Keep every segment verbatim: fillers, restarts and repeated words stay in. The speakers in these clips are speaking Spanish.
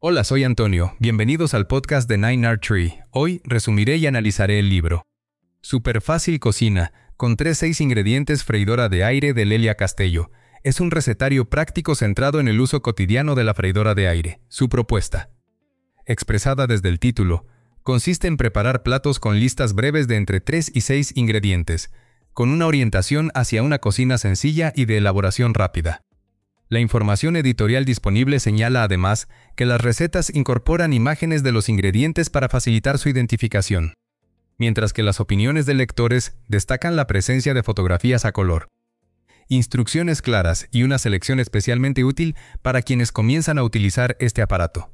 Hola, soy Antonio. Bienvenidos al podcast de Nine Art Tree. Hoy resumiré y analizaré el libro Super Fácil Cocina, con tres seis ingredientes freidora de aire de Lelia Castello. Es un recetario práctico centrado en el uso cotidiano de la freidora de aire. Su propuesta, expresada desde el título, consiste en preparar platos con listas breves de entre tres y seis ingredientes, con una orientación hacia una cocina sencilla y de elaboración rápida. La información editorial disponible señala además que las recetas incorporan imágenes de los ingredientes para facilitar su identificación, mientras que las opiniones de lectores destacan la presencia de fotografías a color, instrucciones claras y una selección especialmente útil para quienes comienzan a utilizar este aparato.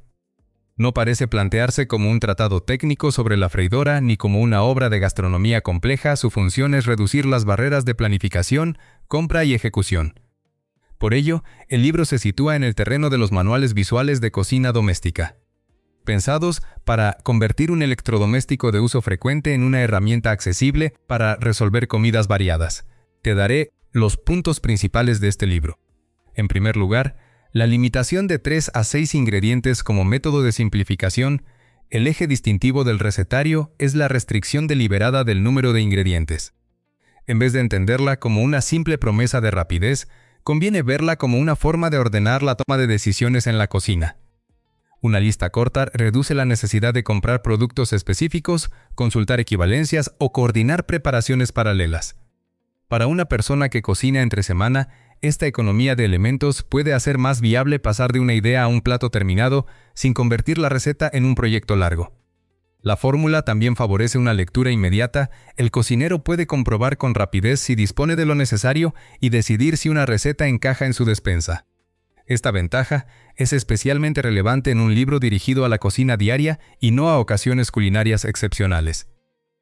No parece plantearse como un tratado técnico sobre la freidora ni como una obra de gastronomía compleja. Su función es reducir las barreras de planificación, compra y ejecución. Por ello, el libro se sitúa en el terreno de los manuales visuales de cocina doméstica, pensados para convertir un electrodoméstico de uso frecuente en una herramienta accesible para resolver comidas variadas. Te daré los puntos principales de este libro. En primer lugar, la limitación de tres a seis ingredientes como método de simplificación. El eje distintivo del recetario es la restricción deliberada del número de ingredientes. En vez de entenderla como una simple promesa de rapidez, conviene verla como una forma de ordenar la toma de decisiones en la cocina. Una lista corta reduce la necesidad de comprar productos específicos, consultar equivalencias o coordinar preparaciones paralelas. Para una persona que cocina entre semana, esta economía de elementos puede hacer más viable pasar de una idea a un plato terminado sin convertir la receta en un proyecto largo. La fórmula también favorece una lectura inmediata. El cocinero puede comprobar con rapidez si dispone de lo necesario y decidir si una receta encaja en su despensa. Esta ventaja es especialmente relevante en un libro dirigido a la cocina diaria y no a ocasiones culinarias excepcionales.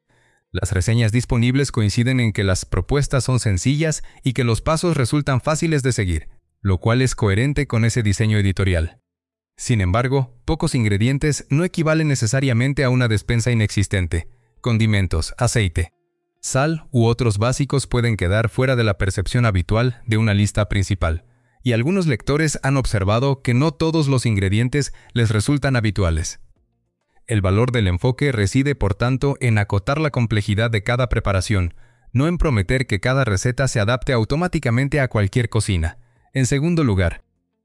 Las reseñas disponibles coinciden en que las propuestas son sencillas y que los pasos resultan fáciles de seguir, lo cual es coherente con ese diseño editorial. Sin embargo, pocos ingredientes no equivalen necesariamente a una despensa inexistente. Condimentos, aceite, sal u otros básicos pueden quedar fuera de la percepción habitual de una lista principal, y algunos lectores han observado que no todos los ingredientes les resultan habituales. El valor del enfoque reside, por tanto, en acotar la complejidad de cada preparación, no en prometer que cada receta se adapte automáticamente a cualquier cocina. En segundo lugar,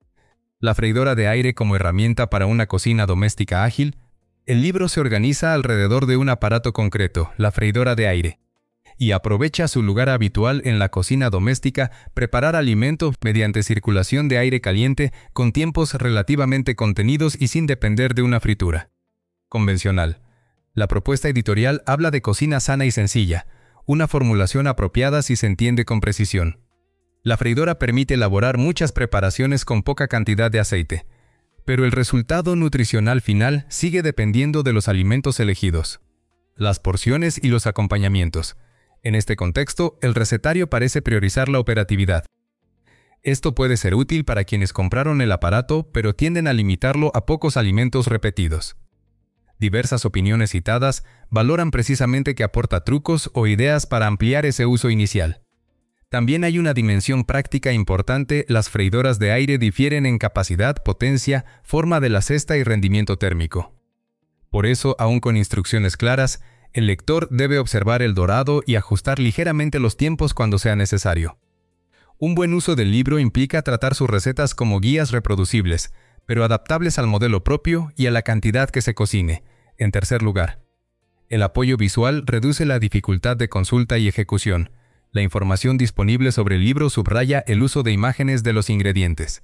la freidora de aire como herramienta para una cocina doméstica ágil. El libro se organiza alrededor de un aparato concreto, la freidora de aire, y aprovecha su lugar habitual en la cocina doméstica, preparar alimentos mediante circulación de aire caliente con tiempos relativamente contenidos y sin depender de una fritura convencional. La propuesta editorial habla de cocina sana y sencilla, una formulación apropiada si se entiende con precisión. La freidora permite elaborar muchas preparaciones con poca cantidad de aceite, pero el resultado nutricional final sigue dependiendo de los alimentos elegidos, las porciones y los acompañamientos. En este contexto, el recetario parece priorizar la operatividad. Esto puede ser útil para quienes compraron el aparato, pero tienden a limitarlo a pocos alimentos repetidos. Diversas opiniones citadas valoran precisamente que aporta trucos o ideas para ampliar ese uso inicial. También hay una dimensión práctica importante. Las freidoras de aire difieren en capacidad, potencia, forma de la cesta y rendimiento térmico. Por eso, aun con instrucciones claras, el lector debe observar el dorado y ajustar ligeramente los tiempos cuando sea necesario. Un buen uso del libro implica tratar sus recetas como guías reproducibles, pero adaptables al modelo propio y a la cantidad que se cocine. En tercer lugar, el apoyo visual reduce la dificultad de consulta y ejecución. La información disponible sobre el libro subraya el uso de imágenes de los ingredientes,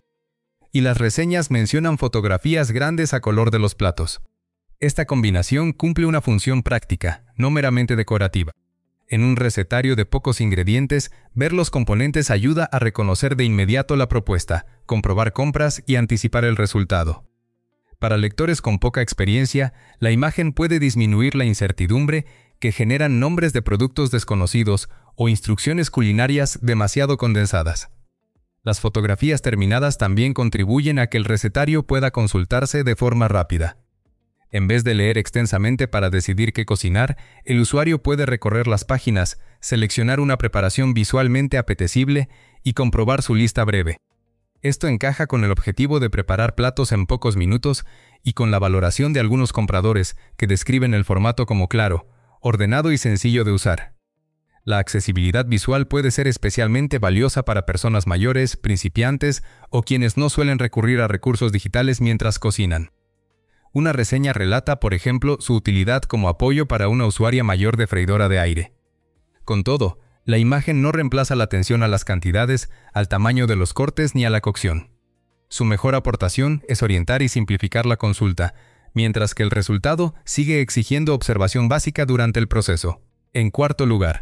y las reseñas mencionan fotografías grandes a color de los platos. Esta combinación cumple una función práctica, no meramente decorativa. En un recetario de pocos ingredientes, ver los componentes ayuda a reconocer de inmediato la propuesta, comprobar compras y anticipar el resultado. Para lectores con poca experiencia, la imagen puede disminuir la incertidumbre que generan nombres de productos desconocidos o instrucciones culinarias demasiado condensadas. Las fotografías terminadas también contribuyen a que el recetario pueda consultarse de forma rápida. En vez de leer extensamente para decidir qué cocinar, el usuario puede recorrer las páginas, seleccionar una preparación visualmente apetecible y comprobar su lista breve. Esto encaja con el objetivo de preparar platos en pocos minutos y con la valoración de algunos compradores que describen el formato como claro, ordenado y sencillo de usar. La accesibilidad visual puede ser especialmente valiosa para personas mayores, principiantes o quienes no suelen recurrir a recursos digitales mientras cocinan. Una reseña relata, por ejemplo, su utilidad como apoyo para una usuaria mayor de freidora de aire. Con todo, la imagen no reemplaza la atención a las cantidades, al tamaño de los cortes ni a la cocción. Su mejor aportación es orientar y simplificar la consulta, mientras que el resultado sigue exigiendo observación básica durante el proceso. En cuarto lugar,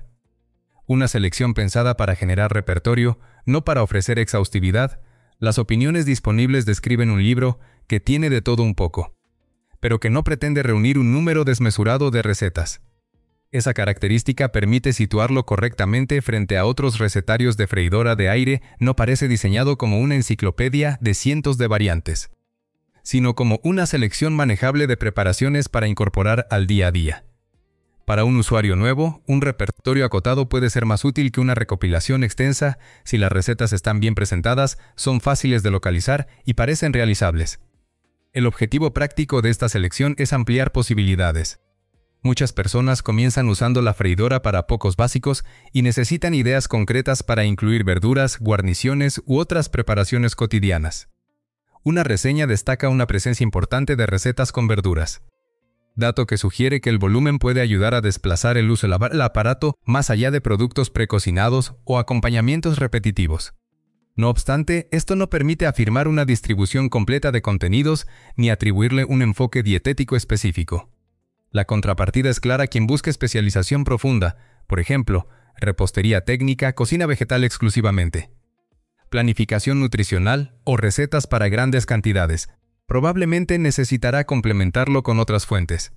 una selección pensada para generar repertorio, no para ofrecer exhaustividad. Las opiniones disponibles describen un libro que tiene de todo un poco, pero que no pretende reunir un número desmesurado de recetas. Esa característica permite situarlo correctamente frente a otros recetarios de freidora de aire. No parece diseñado como una enciclopedia de cientos de variantes, sino como una selección manejable de preparaciones para incorporar al día a día. Para un usuario nuevo, un repertorio acotado puede ser más útil que una recopilación extensa si las recetas están bien presentadas, son fáciles de localizar y parecen realizables. El objetivo práctico de esta selección es ampliar posibilidades. Muchas personas comienzan usando la freidora para pocos básicos y necesitan ideas concretas para incluir verduras, guarniciones u otras preparaciones cotidianas. Una reseña destaca una presencia importante de recetas con verduras, dato que sugiere que el volumen puede ayudar a desplazar el uso del aparato más allá de productos precocinados o acompañamientos repetitivos. No obstante, esto no permite afirmar una distribución completa de contenidos ni atribuirle un enfoque dietético específico. La contrapartida es clara: quien busca especialización profunda, por ejemplo, repostería técnica, cocina vegetal exclusivamente, planificación nutricional o recetas para grandes cantidades, probablemente necesitará complementarlo con otras fuentes.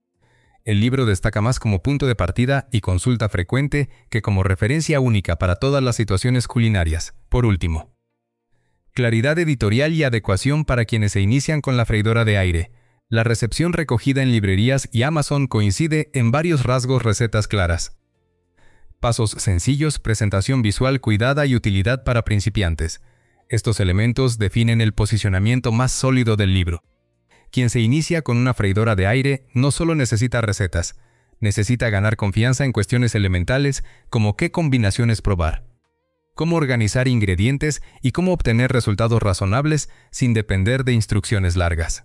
El libro destaca más como punto de partida y consulta frecuente que como referencia única para todas las situaciones culinarias. Por último, claridad editorial y adecuación para quienes se inician con la freidora de aire. La recepción recogida en librerías y Amazon coincide en varios rasgos: recetas claras, pasos sencillos, presentación visual cuidada y utilidad para principiantes. Estos elementos definen el posicionamiento más sólido del libro. Quien se inicia con una freidora de aire no solo necesita recetas, necesita ganar confianza en cuestiones elementales como qué combinaciones probar, cómo organizar ingredientes y cómo obtener resultados razonables sin depender de instrucciones largas.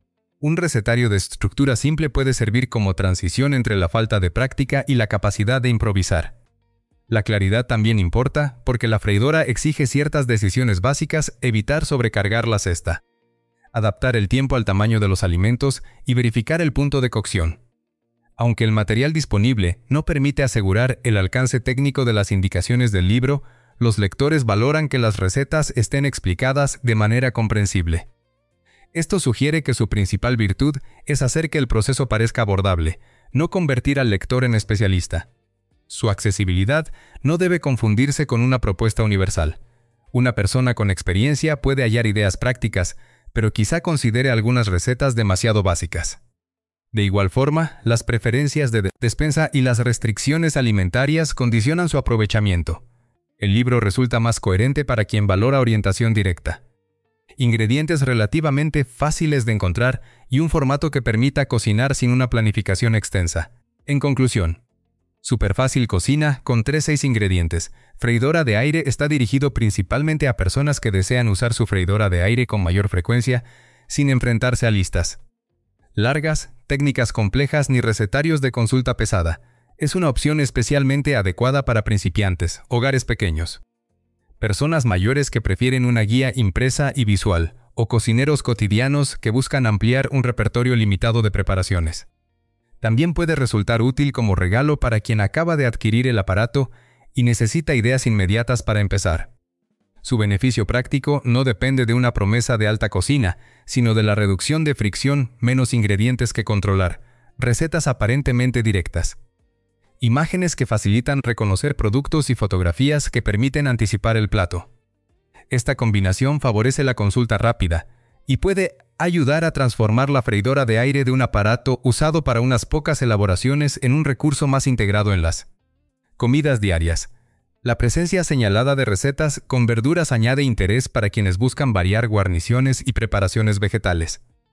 Un recetario de estructura simple puede servir como transición entre la falta de práctica y la capacidad de improvisar. La claridad también importa porque la freidora exige ciertas decisiones básicas: evitar sobrecargar la cesta, adaptar el tiempo al tamaño de los alimentos y verificar el punto de cocción. Aunque el material disponible no permite asegurar el alcance técnico de las indicaciones del libro, los lectores valoran que las recetas estén explicadas de manera comprensible. Esto sugiere que su principal virtud es hacer que el proceso parezca abordable, no convertir al lector en especialista. Su accesibilidad no debe confundirse con una propuesta universal. Una persona con experiencia puede hallar ideas prácticas, pero quizá considere algunas recetas demasiado básicas. De igual forma, las preferencias de despensa y las restricciones alimentarias condicionan su aprovechamiento. El libro resulta más coherente para quien valora orientación directa, ingredientes relativamente fáciles de encontrar y un formato que permita cocinar sin una planificación extensa. En conclusión, Superfácil Cocina, con tres a seis ingredientes, freidora de aire, está dirigido principalmente a personas que desean usar su freidora de aire con mayor frecuencia, sin enfrentarse a listas largas, técnicas complejas ni recetarios de consulta pesada. Es una opción especialmente adecuada para principiantes, hogares pequeños, personas mayores que prefieren una guía impresa y visual, o cocineros cotidianos que buscan ampliar un repertorio limitado de preparaciones. También puede resultar útil como regalo para quien acaba de adquirir el aparato y necesita ideas inmediatas para empezar. Su beneficio práctico no depende de una promesa de alta cocina, sino de la reducción de fricción, menos ingredientes que controlar, recetas aparentemente directas, imágenes que facilitan reconocer productos y fotografías que permiten anticipar el plato. Esta combinación favorece la consulta rápida y puede ayudar a transformar la freidora de aire de un aparato usado para unas pocas elaboraciones en un recurso más integrado en las comidas diarias. La presencia señalada de recetas con verduras añade interés para quienes buscan variar guarniciones y preparaciones vegetales.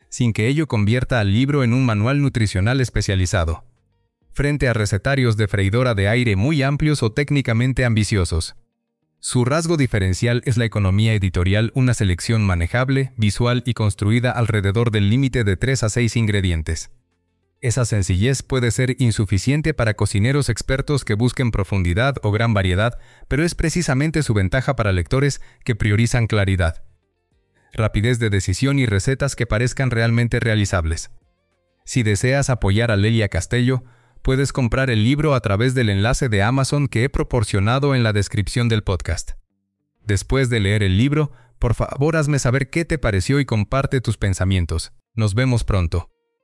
sin que ello convierta al libro en un manual nutricional especializado. Frente a recetarios de freidora de aire muy amplios o técnicamente ambiciosos. Su rasgo diferencial es la economía editorial, una selección manejable, visual y construida alrededor del límite de tres a seis ingredientes. Esa sencillez puede ser insuficiente para cocineros expertos que busquen profundidad o gran variedad, pero es precisamente su ventaja para lectores que priorizan claridad, rapidez de decisión y recetas que parezcan realmente realizables. Si deseas apoyar a Lelia Castello, puedes comprar el libro a través del enlace de Amazon que he proporcionado en la descripción del podcast. Después de leer el libro, por favor hazme saber qué te pareció y comparte tus pensamientos. Nos vemos pronto.